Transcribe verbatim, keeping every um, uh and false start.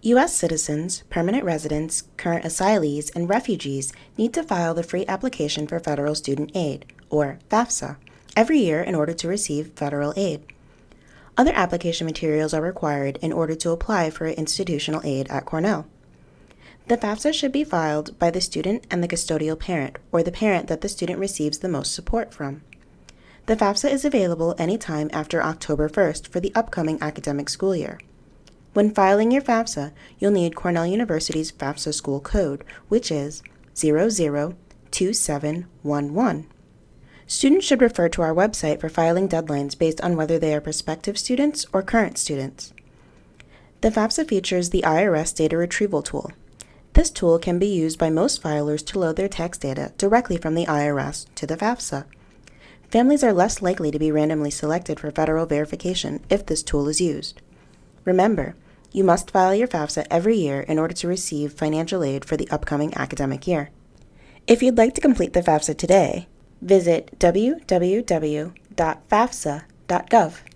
U S citizens, permanent residents, current asylees, and refugees need to file the free application for federal student aid, or FAFSA, every year in order to receive federal aid. Other application materials are required in order to apply for institutional aid at Cornell. The FAFSA should be filed by the student and the custodial parent, or the parent that the student receives the most support from. The FAFSA is available anytime after October first for the upcoming academic school year. When filing your FAFSA, you'll need Cornell University's FAFSA school code, which is zero zero two seven one one. Students should refer to our website for filing deadlines based on whether they are prospective students or current students. The FAFSA features the I R S data retrieval tool. This tool can be used by most filers to load their tax data directly from the I R S to the FAFSA. Families are less likely to be randomly selected for federal verification if this tool is used. Remember, you must file your FAFSA every year in order to receive financial aid for the upcoming academic year. If you'd like to complete the FAFSA today, visit w w w dot fafsa dot gov.